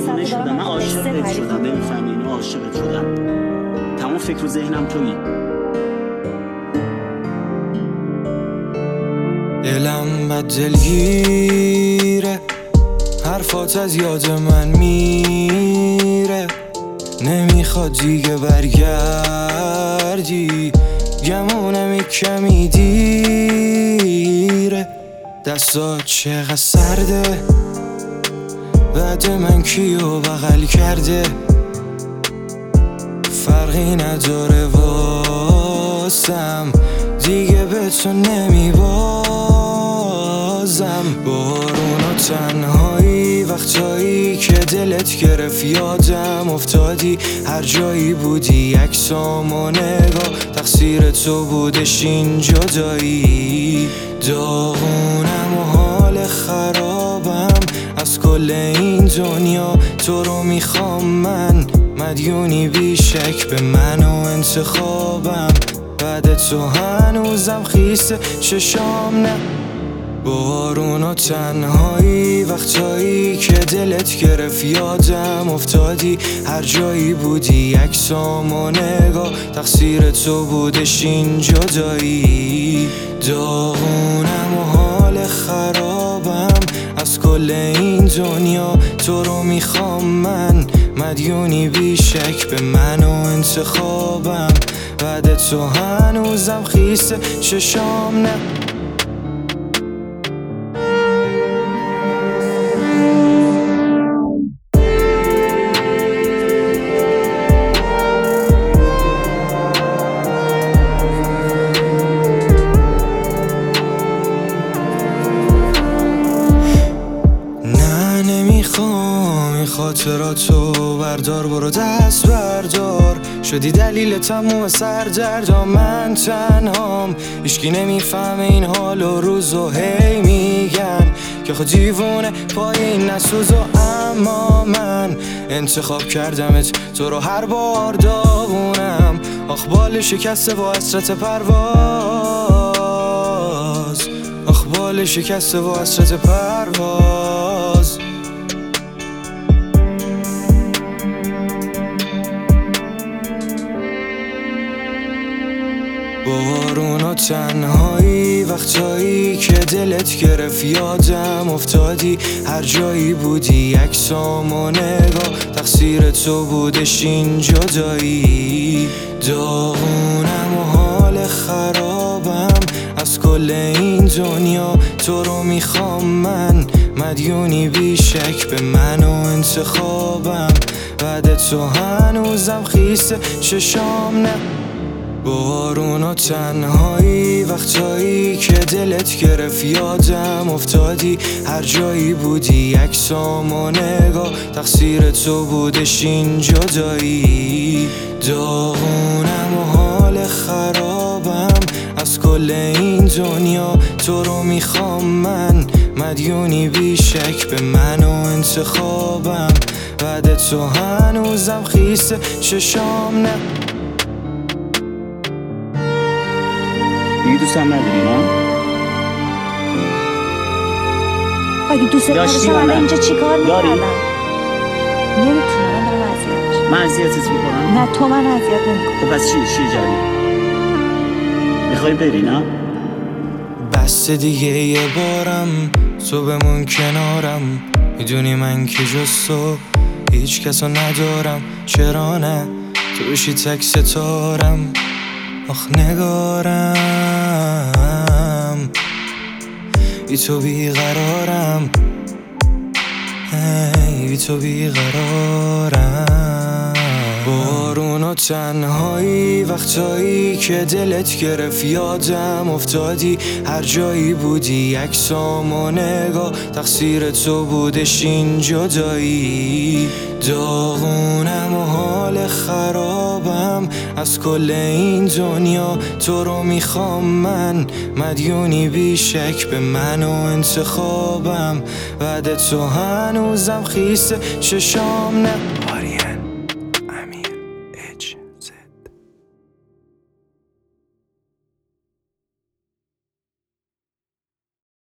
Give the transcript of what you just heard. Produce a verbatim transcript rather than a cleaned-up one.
دیوونه شدم، من عاشقت شدم، نمیفهمی اینو، عاشقت شدم. تمام فکر و ذهنم تویی. دلم بد دلگیره، حرفات از یاد من میره، نمیخواد دیگه برگردی، گمونم یک کمی دیره. دستات چقدر سرده، بعد من کیو بغل کرده، فرقی نداره واسم، دیگه به تو نمیبازم. بارون و تنهایی، وقتایی که دلت گرفت یادم افتادی، هر جایی بودی عکسام و نگاه، تقصیر تو بودش این جدایی. داغونم و حال خرابم از کل این دنیا، تو رو میخوام من، مدیونی بیشک به من و انتخابم، بعد تو هنوزم خیسه چشام نه. بارون و تنهایی، وقتایی که دلت گرفت یادم افتادی، هر جایی بودی عکسام و نگاه، تقصیر تو بودش این جدایی. داغونم و حال خرابم از کل این دنیا، تو رو میخوام من، مدیونی بیشک به من و انتخابم، بعد تو هنوزم خیسه چشام نه. نمیخوام خاطراتو بردار، برو دست بردار، شدی دلیل تموم سردردام، من تنهام، هیچکی نمیفهمه این حال و روز و هی میگن که خود دیوونه پای این نسوز، و اما من انتخاب کردمت تو رو هر بار داغونم، آخ بال شکسته و حسرت پرواز، آخ بال شکسته و حسرت پرواز. بارون و تنهایی، وقتایی که دلت گرفت یادم افتادی، هر جایی بودی عکسام و نگاه، تقصیر تو بودش این جدایی. داغونم و حال خرابم از کل این دنیا، تو رو میخوام من، مدیونی بیشک به من و انتخابم، بعد تو هنوزم خیسه چشام نه. بارون و تنهایی، وقتایی که دلت گرفت یادم افتادی، هر جایی بودی عکسام و نگاه، تقصیر تو بودش این جدایی. داغونم و حال خرابم از کل این دنیا، تو رو میخوام من، مدیونی بیشک به من و انتخابم، بعد تو هنوزم خیسه چشام نه. دیگه دوستم نداری نه؟ اگه دوست نداشتم الان اینجا چیکار میکردم؟ نمیتونم، من دارم اذیت میشم. من اذیتت میکنم؟ نه تو من اذیت نمیکنم. خب پس چیه؟ چیه جری؟ میخوای بری نه؟ بس دیگه یه بارم تو بمون کنارم، میدونی من که جز تو هیچ کسو ندارم، چرا نه تو بشی تک ستارم، آخ نگارم بی تو بیقرارم، ای بی تو بیقرارم. بارون و تنهایی، وقتایی که دلت گرفت یادم افتادی، هر جایی بودی عکسام و نگاه، تقصیر تو بودش این جدایی. داغونم و حال خرابم از کل این دنیا، تو رو میخوام من، مدیونی بیشک به من و انتخابم، بعد تو هنوزم خیسه چشام نه.